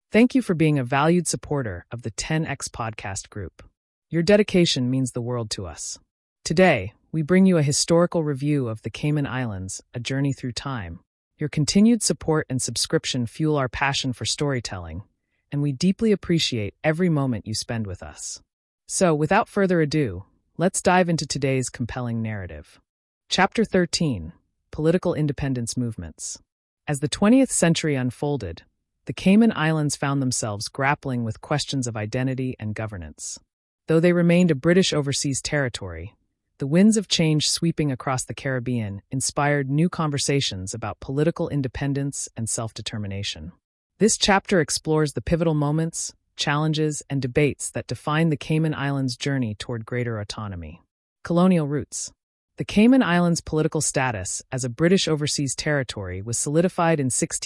Thank you for being a valued supporter of the 10X Podcast Group. Your dedication means the world to us. Today, we bring you a historical review of the Cayman Islands, a journey through time. Your continued support and subscription fuel our passion for storytelling, and we deeply appreciate every moment you spend with us. So, without further ado, let's dive into today's compelling narrative. Chapter 13: Political Independence Movements. As the 20th century unfolded, the Cayman Islands found themselves grappling with questions of identity and governance. Though they remained a British overseas territory, the winds of change sweeping across the Caribbean inspired new conversations about political independence and self-determination. This chapter explores the pivotal moments, challenges, and debates that define the Cayman Islands' journey toward greater autonomy. Colonial roots. The Cayman Islands' political status as a British overseas territory was solidified in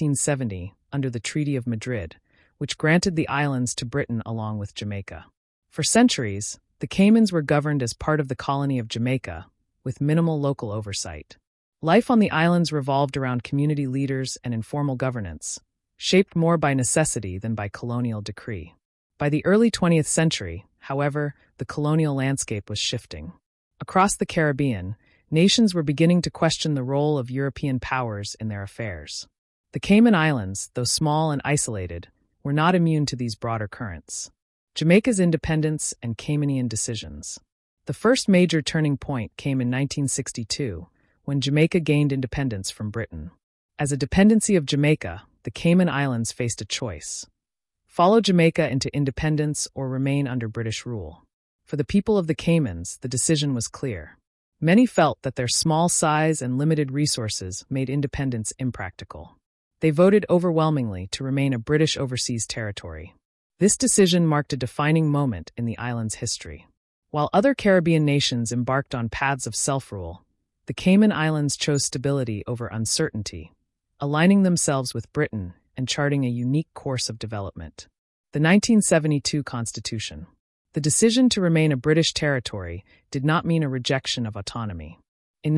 1670 under the Treaty of Madrid, which granted the islands to Britain along with Jamaica. For centuries, the Caymans were governed as part of the colony of Jamaica, with minimal local oversight. Life on the islands revolved around community leaders and informal governance, shaped more by necessity than by colonial decree. By the early 20th century, however, the colonial landscape was shifting. Across the Caribbean, nations were beginning to question the role of European powers in their affairs. The Cayman Islands, though small and isolated, were not immune to these broader currents. Jamaica's independence and Caymanian decisions. The first major turning point came in 1962, when Jamaica gained independence from Britain. As a dependency of Jamaica, the Cayman Islands faced a choice: follow Jamaica into independence or remain under British rule. For the people of the Caymans, the decision was clear. Many felt that their small size and limited resources made independence impractical. They voted overwhelmingly to remain a British overseas territory. This decision marked a defining moment in the island's history. While other Caribbean nations embarked on paths of self-rule, the Cayman Islands chose stability over uncertainty, aligning themselves with Britain and charting a unique course of development. The 1972 Constitution. The decision to remain a British territory did not mean a rejection of autonomy. In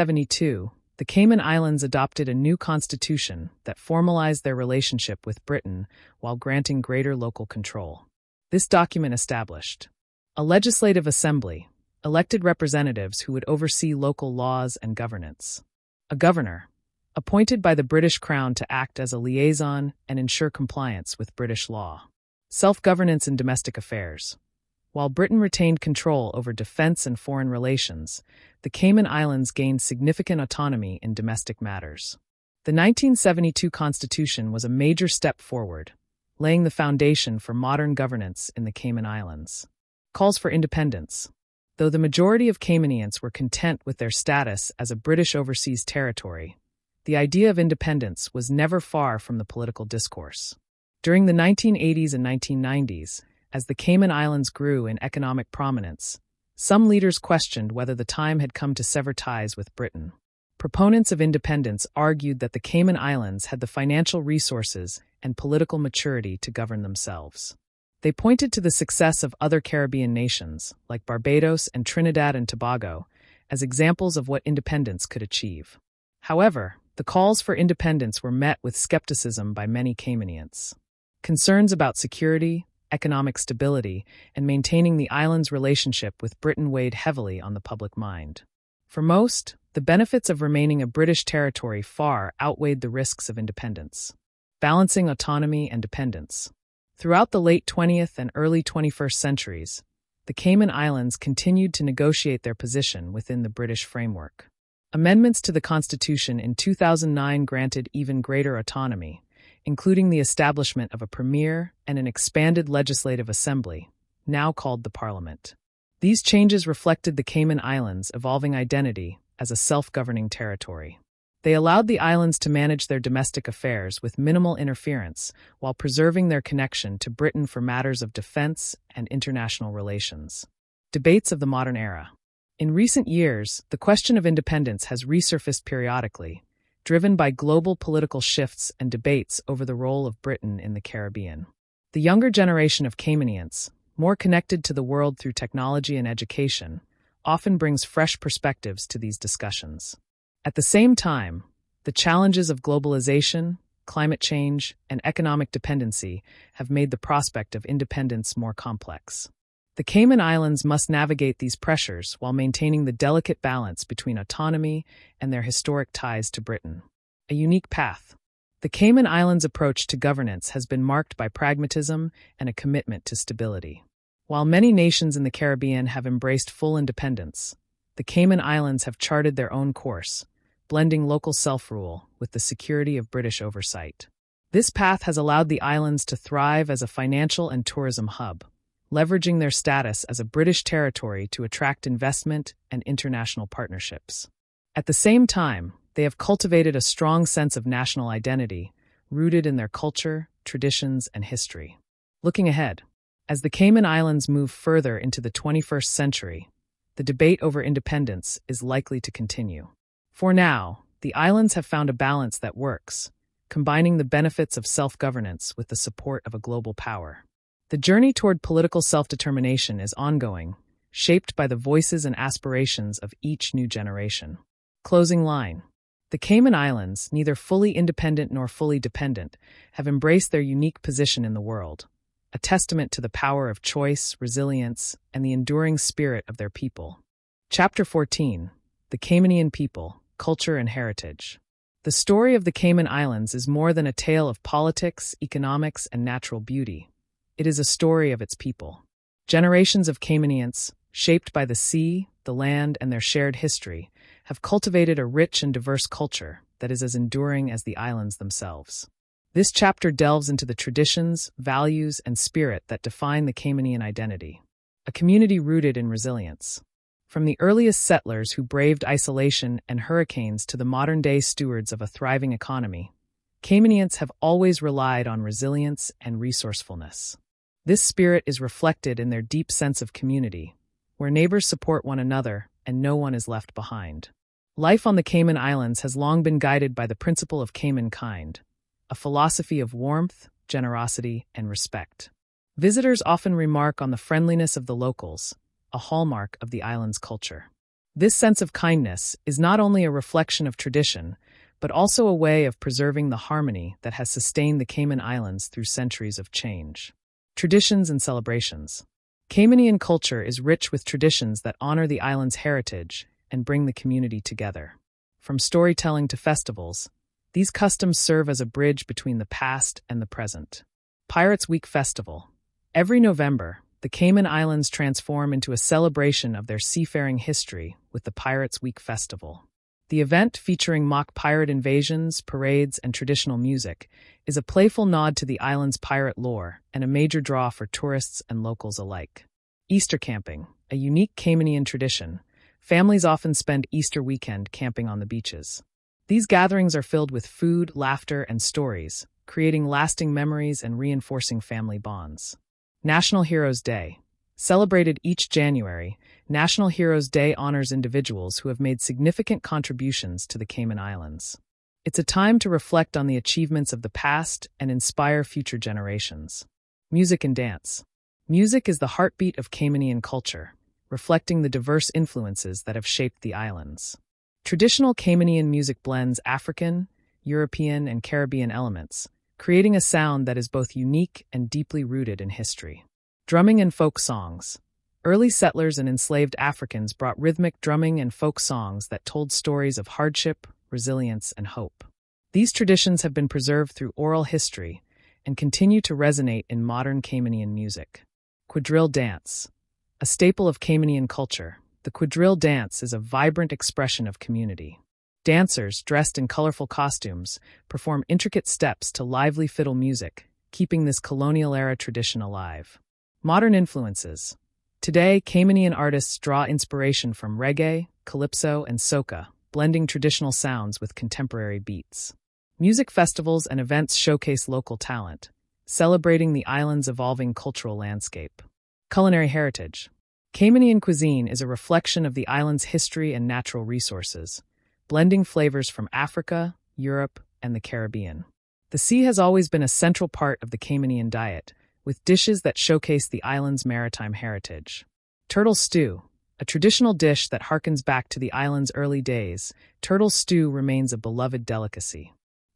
1972, the Cayman Islands adopted a new constitution that formalized their relationship with Britain while granting greater local control. This document established a legislative assembly, elected representatives who would oversee local laws and governance, a governor, appointed by the British Crown to act as a liaison and ensure compliance with British law, self-governance in domestic affairs. While Britain retained control over defense and foreign relations, the Cayman Islands gained significant autonomy in domestic matters. The 1972 Constitution was a major step forward, laying the foundation for modern governance in the Cayman Islands. Calls for independence. Though the majority of Caymanians were content with their status as a British overseas territory, the idea of independence was never far from the political discourse. During the 1980s and 1990s, as the Cayman Islands grew in economic prominence, some leaders questioned whether the time had come to sever ties with Britain. Proponents of independence argued that the Cayman Islands had the financial resources and political maturity to govern themselves. They pointed to the success of other Caribbean nations, like Barbados and Trinidad and Tobago, as examples of what independence could achieve. However, the calls for independence were met with skepticism by many Caymanians. Concerns about security, economic stability, and maintaining the island's relationship with Britain weighed heavily on the public mind. For most, the benefits of remaining a British territory far outweighed the risks of independence. Balancing autonomy and dependence. Throughout the late 20th and early 21st centuries, the Cayman Islands continued to negotiate their position within the British framework. Amendments to the Constitution in 2009 granted even greater autonomy, including the establishment of a premier and an expanded legislative assembly, now called the Parliament. These changes reflected the Cayman Islands' evolving identity as a self-governing territory. They allowed the islands to manage their domestic affairs with minimal interference while preserving their connection to Britain for matters of defense and international relations. Debates of the modern era. In recent years, the question of independence has resurfaced periodically, driven by global political shifts and debates over the role of Britain in the Caribbean. The younger generation of Caymanians, more connected to the world through technology and education, often brings fresh perspectives to these discussions. At the same time, the challenges of globalization, climate change, and economic dependency have made the prospect of independence more complex. The Cayman Islands must navigate these pressures while maintaining the delicate balance between autonomy and their historic ties to Britain. A unique path. The Cayman Islands' approach to governance has been marked by pragmatism and a commitment to stability. While many nations in the Caribbean have embraced full independence, the Cayman Islands have charted their own course, blending local self-rule with the security of British oversight. This path has allowed the islands to thrive as a financial and tourism hub, leveraging their status as a British territory to attract investment and international partnerships. At the same time, they have cultivated a strong sense of national identity, rooted in their culture, traditions, and history. Looking ahead, as the Cayman Islands move further into the 21st century, the debate over independence is likely to continue. For now, the islands have found a balance that works, combining the benefits of self-governance with the support of a global power. The journey toward political self-determination is ongoing, shaped by the voices and aspirations of each new generation. Closing line. The Cayman Islands, neither fully independent nor fully dependent, have embraced their unique position in the world, a testament to the power of choice, resilience, and the enduring spirit of their people. Chapter 14. The Caymanian People, Culture and Heritage. The story of the Cayman Islands is more than a tale of politics, economics, and natural beauty. It is a story of its people. Generations of Caymanians, shaped by the sea, the land, and their shared history, have cultivated a rich and diverse culture that is as enduring as the islands themselves. This chapter delves into the traditions, values, and spirit that define the Caymanian identity, a community rooted in resilience. From the earliest settlers who braved isolation and hurricanes to the modern-day stewards of a thriving economy, Caymanians have always relied on resilience and resourcefulness. This spirit is reflected in their deep sense of community, where neighbors support one another and no one is left behind. Life on the Cayman Islands has long been guided by the principle of Cayman kind, a philosophy of warmth, generosity, and respect. Visitors often remark on the friendliness of the locals, a hallmark of the island's culture. This sense of kindness is not only a reflection of tradition, but also a way of preserving the harmony that has sustained the Cayman Islands through centuries of change. Traditions and celebrations. Caymanian culture is rich with traditions that honor the island's heritage and bring the community together. From storytelling to festivals, these customs serve as a bridge between the past and the present. Pirates Week Festival. Every November, the Cayman Islands transform into a celebration of their seafaring history with the Pirates Week Festival. The event, featuring mock pirate invasions, parades, and traditional music, is a playful nod to the island's pirate lore and a major draw for tourists and locals alike. Easter camping, a unique Caymanian tradition. Families often spend Easter weekend camping on the beaches. These gatherings are filled with food, laughter, and stories, creating lasting memories and reinforcing family bonds. National Heroes Day. Celebrated each January, National Heroes Day honors individuals who have made significant contributions to the Cayman Islands. It's a time to reflect on the achievements of the past and inspire future generations. Music and dance. Music is the heartbeat of Caymanian culture, reflecting the diverse influences that have shaped the islands. Traditional Caymanian music blends African, European, and Caribbean elements, creating a sound that is both unique and deeply rooted in history. Drumming and folk songs. Early settlers and enslaved Africans brought rhythmic drumming and folk songs that told stories of hardship, resilience, and hope. These traditions have been preserved through oral history and continue to resonate in modern Caymanian music. Quadrille dance. A staple of Caymanian culture, the quadrille dance is a vibrant expression of community. Dancers, dressed in colorful costumes, perform intricate steps to lively fiddle music, keeping this colonial-era tradition alive. Modern influences. Today, Caymanian artists draw inspiration from reggae, calypso, and soca, blending traditional sounds with contemporary beats. Music festivals and events showcase local talent, celebrating the island's evolving cultural landscape. Culinary heritage. Caymanian cuisine is a reflection of the island's history and natural resources, blending flavors from Africa, Europe, and the Caribbean. The sea has always been a central part of the Caymanian diet, with dishes that showcase the island's maritime heritage. Turtle stew. A traditional dish that harkens back to the island's early days, turtle stew remains a beloved delicacy.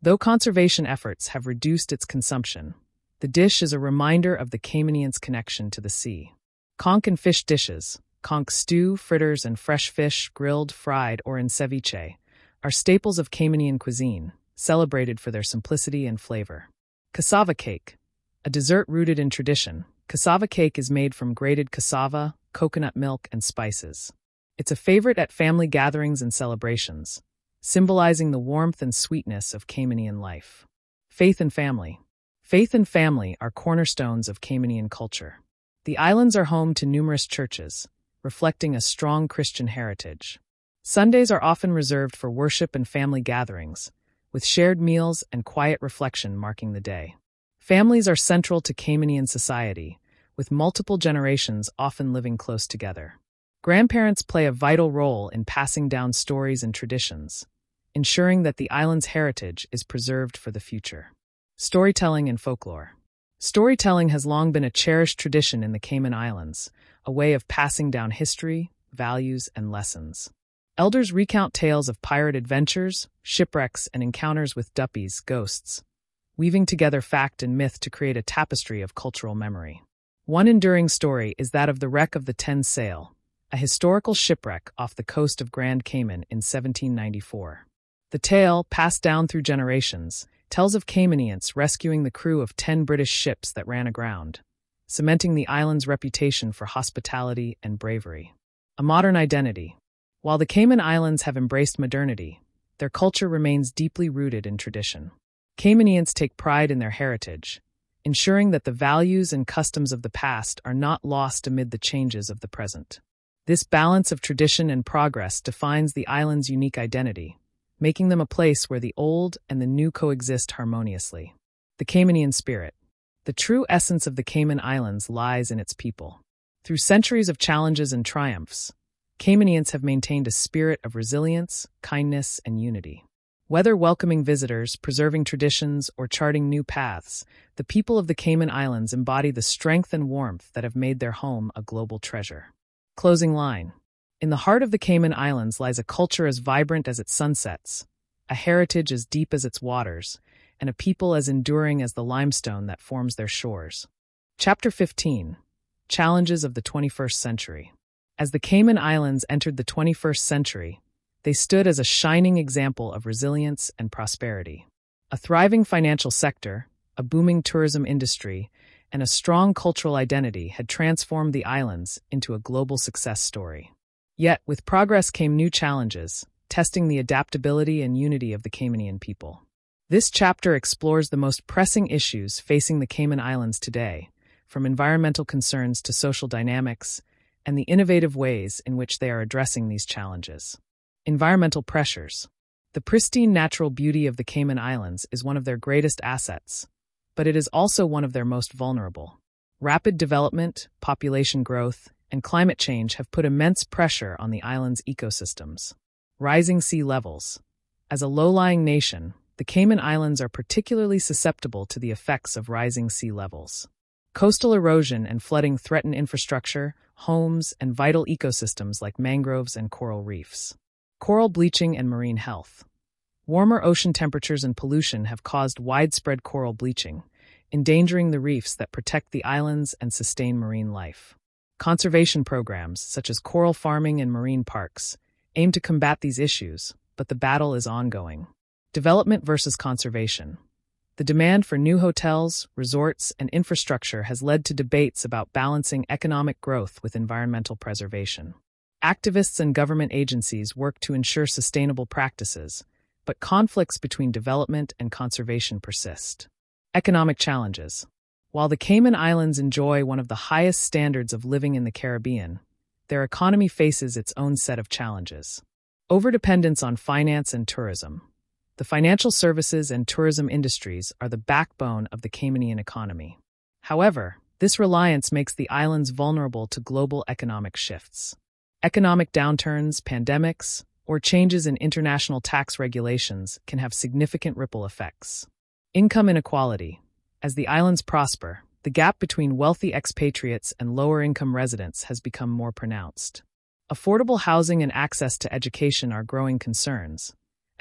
Though conservation efforts have reduced its consumption, the dish is a reminder of the Caymanians' connection to the sea. Conch and fish dishes, conch stew, fritters, and fresh fish, grilled, fried, or in ceviche, are staples of Caymanian cuisine, celebrated for their simplicity and flavor. Cassava cake, a dessert rooted in tradition. Cassava cake is made from grated cassava, coconut milk, and spices. It's a favorite at family gatherings and celebrations, symbolizing the warmth and sweetness of Caymanian life. Faith and family. Faith and family are cornerstones of Caymanian culture. The islands are home to numerous churches, reflecting a strong Christian heritage. Sundays are often reserved for worship and family gatherings, with shared meals and quiet reflection marking the day. Families are central to Caymanian society, with multiple generations often living close together. Grandparents play a vital role in passing down stories and traditions, ensuring that the island's heritage is preserved for the future. Storytelling and folklore. Storytelling has long been a cherished tradition in the Cayman Islands, a way of passing down history, values, and lessons. Elders recount tales of pirate adventures, shipwrecks, and encounters with duppies, ghosts, weaving together fact and myth to create a tapestry of cultural memory. One enduring story is that of the wreck of the Ten Sail, a historical shipwreck off the coast of Grand Cayman in 1794. The tale, passed down through generations, tells of Caymanians rescuing the crew of 10 British ships that ran aground, cementing the island's reputation for hospitality and bravery. A modern identity. While the Cayman Islands have embraced modernity, their culture remains deeply rooted in tradition. Caymanians take pride in their heritage, ensuring that the values and customs of the past are not lost amid the changes of the present. This balance of tradition and progress defines the island's unique identity, making them a place where the old and the new coexist harmoniously. The Caymanian spirit. The true essence of the Cayman Islands lies in its people. Through centuries of challenges and triumphs, Caymanians have maintained a spirit of resilience, kindness, and unity. Whether welcoming visitors, preserving traditions, or charting new paths, the people of the Cayman Islands embody the strength and warmth that have made their home a global treasure. Closing line. In the heart of the Cayman Islands lies a culture as vibrant as its sunsets, a heritage as deep as its waters, and a people as enduring as the limestone that forms their shores. Chapter 15. Challenges of the 21st Century. As the Cayman Islands entered the 21st century, they stood as a shining example of resilience and prosperity. A thriving financial sector, a booming tourism industry, and a strong cultural identity had transformed the islands into a global success story. Yet, with progress came new challenges, testing the adaptability and unity of the Caymanian people. This chapter explores the most pressing issues facing the Cayman Islands today, from environmental concerns to social dynamics, and the innovative ways in which they are addressing these challenges. Environmental pressures. The pristine natural beauty of the Cayman Islands is one of their greatest assets, but it is also one of their most vulnerable. Rapid development, population growth, and climate change have put immense pressure on the island's ecosystems. Rising sea levels. As a low-lying nation, the Cayman Islands are particularly susceptible to the effects of rising sea levels. Coastal erosion and flooding threaten infrastructure, homes, and vital ecosystems like mangroves and coral reefs. Coral bleaching and marine health. Warmer ocean temperatures and pollution have caused widespread coral bleaching, endangering the reefs that protect the islands and sustain marine life. Conservation programs, such as coral farming and marine parks, aim to combat these issues, but the battle is ongoing. Development versus conservation. The demand for new hotels, resorts, and infrastructure has led to debates about balancing economic growth with environmental preservation. Activists and government agencies work to ensure sustainable practices, but conflicts between development and conservation persist. Economic challenges. While the Cayman Islands enjoy one of the highest standards of living in the Caribbean, their economy faces its own set of challenges. Overdependence on finance and tourism. The financial services and tourism industries are the backbone of the Caymanian economy. However, this reliance makes the islands vulnerable to global economic shifts. Economic downturns, pandemics, or changes in international tax regulations can have significant ripple effects. Income inequality. As the islands prosper, the gap between wealthy expatriates and lower-income residents has become more pronounced. Affordable housing and access to education are growing concerns,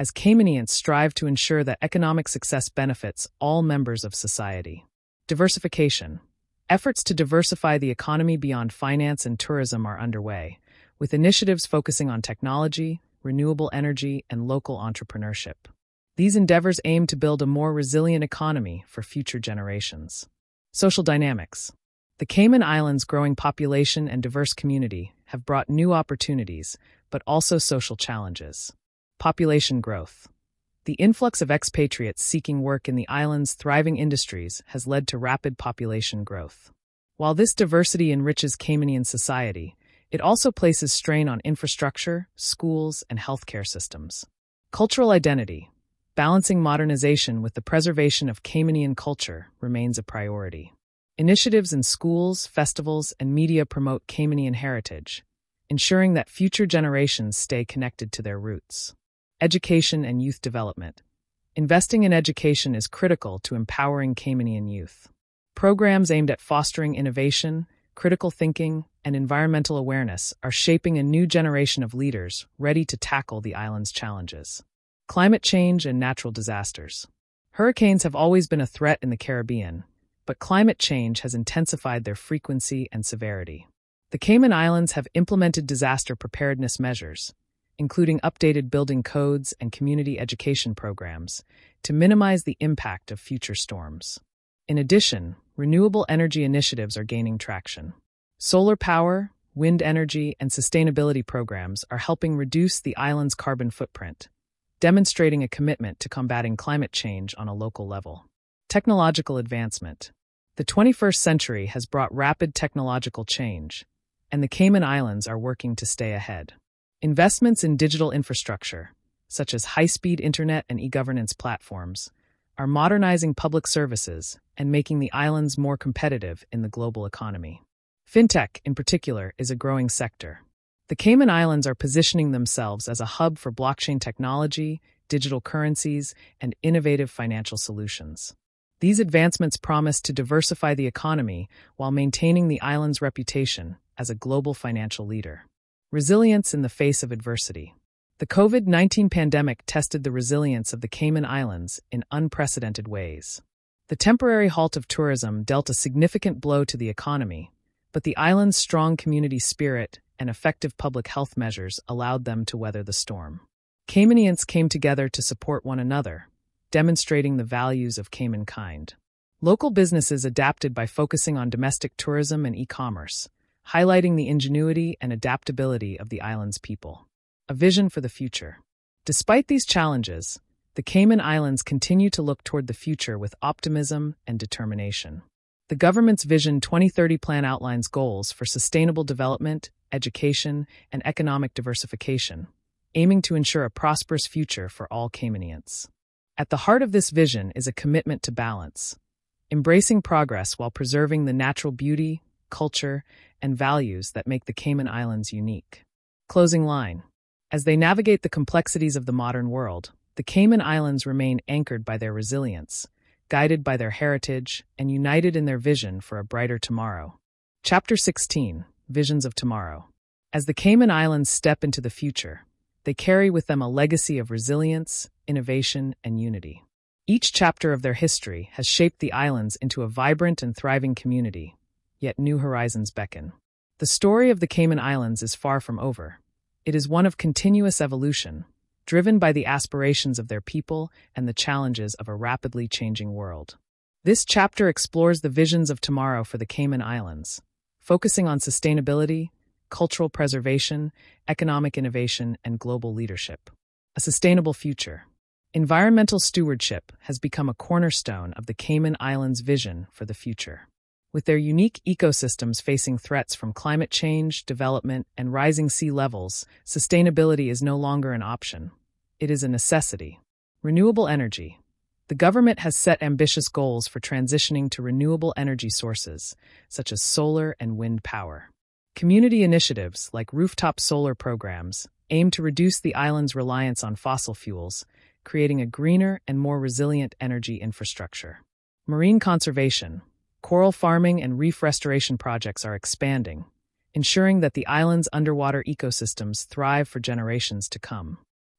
as Caymanians strive to ensure that economic success benefits all members of society. Diversification. Efforts to diversify the economy beyond finance and tourism are underway, with initiatives focusing on technology, renewable energy, and local entrepreneurship. These endeavors aim to build a more resilient economy for future generations. Social dynamics. The Cayman Islands' growing population and diverse community have brought new opportunities, but also social challenges. Population growth. The influx of expatriates seeking work in the island's thriving industries has led to rapid population growth. While this diversity enriches Caymanian society, it also places strain on infrastructure, schools, and healthcare systems. Cultural identity. Balancing modernization with the preservation of Caymanian culture remains a priority. Initiatives in schools, festivals, and media promote Caymanian heritage, ensuring that future generations stay connected to their roots. Education and youth development. Investing in education is critical to empowering Caymanian youth. Programs aimed at fostering innovation, critical thinking, and environmental awareness are shaping a new generation of leaders ready to tackle the island's challenges. Climate change and natural disasters. Hurricanes have always been a threat in the Caribbean, but climate change has intensified their frequency and severity. The Cayman Islands have implemented disaster preparedness measures, including updated building codes and community education programs, to minimize the impact of future storms. In addition, renewable energy initiatives are gaining traction. Solar power, wind energy, and sustainability programs are helping reduce the island's carbon footprint, demonstrating a commitment to combating climate change on a local level. Technological advancement. The 21st century has brought rapid technological change, and the Cayman Islands are working to stay ahead. Investments in digital infrastructure, such as high-speed internet and e-governance platforms, are modernizing public services and making the islands more competitive in the global economy. Fintech, in particular, is a growing sector. The Cayman Islands are positioning themselves as a hub for blockchain technology, digital currencies, and innovative financial solutions. These advancements promise to diversify the economy while maintaining the island's reputation as a global financial leader. Resilience in the face of adversity. The COVID-19 pandemic tested the resilience of the Cayman Islands in unprecedented ways. The temporary halt of tourism dealt a significant blow to the economy, but the island's strong community spirit and effective public health measures allowed them to weather the storm. Caymanians came together to support one another, demonstrating the values of Caymankind. Local businesses adapted by focusing on domestic tourism and e-commerce, highlighting the ingenuity and adaptability of the island's people. A vision for the future. Despite these challenges, the Cayman Islands continue to look toward the future with optimism and determination. The government's Vision 2030 plan outlines goals for sustainable development, education, and economic diversification, aiming to ensure a prosperous future for all Caymanians. At the heart of this vision is a commitment to balance, embracing progress while preserving the natural beauty, culture, and values that make the Cayman Islands unique. Closing line. As they navigate the complexities of the modern world, the Cayman Islands remain anchored by their resilience, guided by their heritage, and united in their vision for a brighter tomorrow. Chapter 16. Visions of Tomorrow. As the Cayman Islands step into the future, they carry with them a legacy of resilience, innovation, and unity. Each chapter of their history has shaped the islands into a vibrant and thriving community, yet new horizons beckon. The story of the Cayman Islands is far from over. It is one of continuous evolution, driven by the aspirations of their people and the challenges of a rapidly changing world. This chapter explores the visions of tomorrow for the Cayman Islands, focusing on sustainability, cultural preservation, economic innovation, and global leadership. A sustainable future. Environmental stewardship has become a cornerstone of the Cayman Islands' vision for the future. With their unique ecosystems facing threats from climate change, development, and rising sea levels, sustainability is no longer an option. It is a necessity. Renewable energy. The government has set ambitious goals for transitioning to renewable energy sources, such as solar and wind power. Community initiatives, like rooftop solar programs, aim to reduce the island's reliance on fossil fuels, creating a greener and more resilient energy infrastructure. Marine conservation. Coral farming and reef restoration projects are expanding, ensuring that the island's underwater ecosystems thrive for generations to come.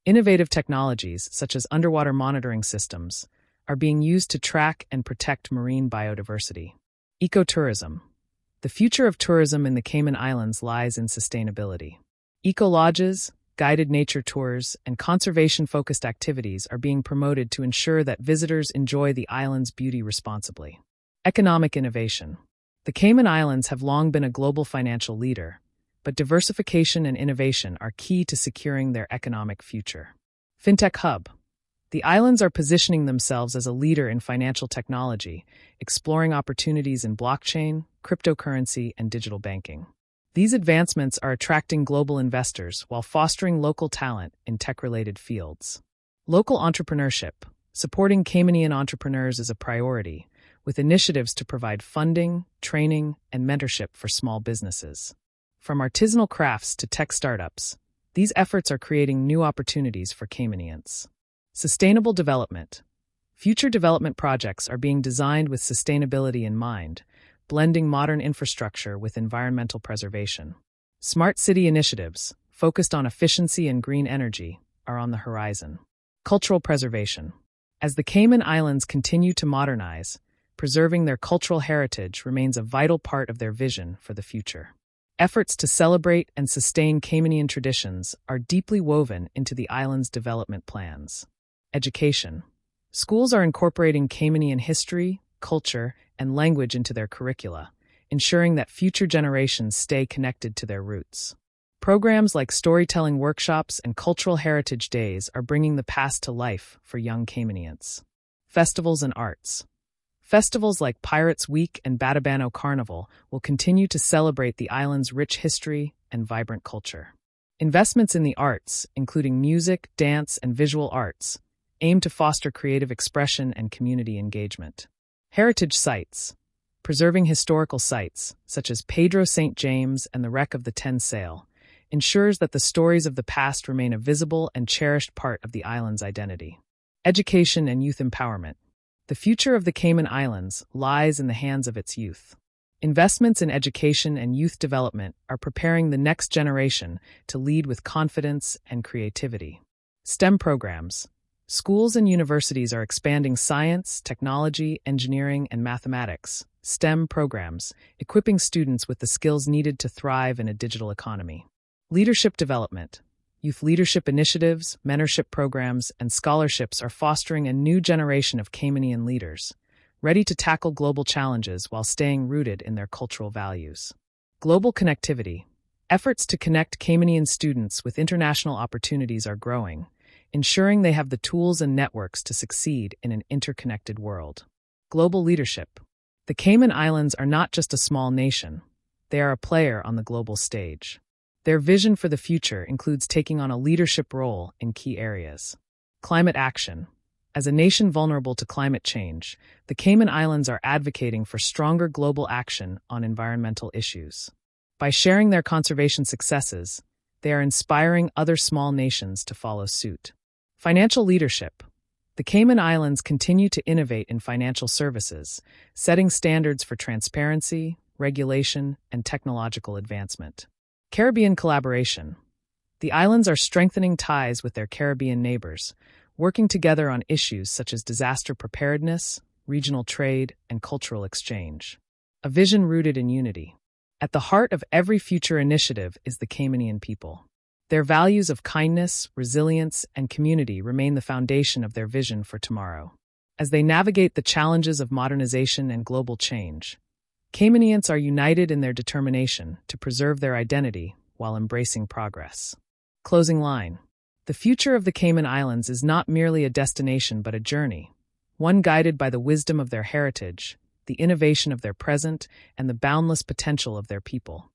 Innovative technologies, such as underwater monitoring systems, are being used to track and protect marine biodiversity. Ecotourism. The future of tourism in the Cayman Islands lies in sustainability. Eco-lodges, guided nature tours, and conservation-focused activities are being promoted to ensure that visitors enjoy the island's beauty responsibly. Economic innovation. The Cayman Islands have long been a global financial leader, but diversification and innovation are key to securing their economic future. Fintech Hub. The islands are positioning themselves as a leader in financial technology, exploring opportunities in blockchain, cryptocurrency, and digital banking. These advancements are attracting global investors while fostering local talent in tech-related fields. Local entrepreneurship. Supporting Caymanian entrepreneurs is a priority, with initiatives to provide funding, training, and mentorship for small businesses. From artisanal crafts to tech startups, these efforts are creating new opportunities for Caymanians. Sustainable development. Future development projects are being designed with sustainability in mind, blending modern infrastructure with environmental preservation. Smart city initiatives, focused on efficiency and green energy, are on the horizon. Cultural preservation. As the Cayman Islands continue to modernize, preserving their cultural heritage remains a vital part of their vision for the future. Efforts to celebrate and sustain Caymanian traditions are deeply woven into the island's development plans. Education. Schools are incorporating Caymanian history, culture, and language into their curricula, ensuring that future generations stay connected to their roots. Programs like storytelling workshops and cultural heritage days are bringing the past to life for young Caymanians. Festivals and arts. Festivals like Pirates Week and Batabano Carnival will continue to celebrate the island's rich history and vibrant culture. Investments in the arts, including music, dance, and visual arts, aim to foster creative expression and community engagement. Heritage sites. Preserving historical sites, such as Pedro St. James and the wreck of the Ten Sail, ensures that the stories of the past remain a visible and cherished part of the island's identity. Education and youth empowerment. The future of the Cayman Islands lies in the hands of its youth. Investments in education and youth development are preparing the next generation to lead with confidence and creativity. STEM programs. Schools and universities are expanding science, technology, engineering, and mathematics (STEM) programs, equipping students with the skills needed to thrive in a digital economy. Leadership development. Youth leadership initiatives, mentorship programs, and scholarships are fostering a new generation of Caymanian leaders, ready to tackle global challenges while staying rooted in their cultural values. Global connectivity. Efforts to connect Caymanian students with international opportunities are growing, ensuring they have the tools and networks to succeed in an interconnected world. Global leadership. The Cayman Islands are not just a small nation, they are a player on the global stage. Their vision for the future includes taking on a leadership role in key areas. Climate action. As a nation vulnerable to climate change, the Cayman Islands are advocating for stronger global action on environmental issues. By sharing their conservation successes, they are inspiring other small nations to follow suit. Financial leadership. The Cayman Islands continue to innovate in financial services, setting standards for transparency, regulation, and technological advancement. Caribbean collaboration. The islands are strengthening ties with their Caribbean neighbors, working together on issues such as disaster preparedness, regional trade, and cultural exchange. A vision rooted in unity. At the heart of every future initiative is the Caymanian people. Their values of kindness, resilience, and community remain the foundation of their vision for tomorrow. As they navigate the challenges of modernization and global change, Caymanians are united in their determination to preserve their identity while embracing progress. Closing line. The future of the Cayman Islands is not merely a destination but a journey, one guided by the wisdom of their heritage, the innovation of their present, and the boundless potential of their people.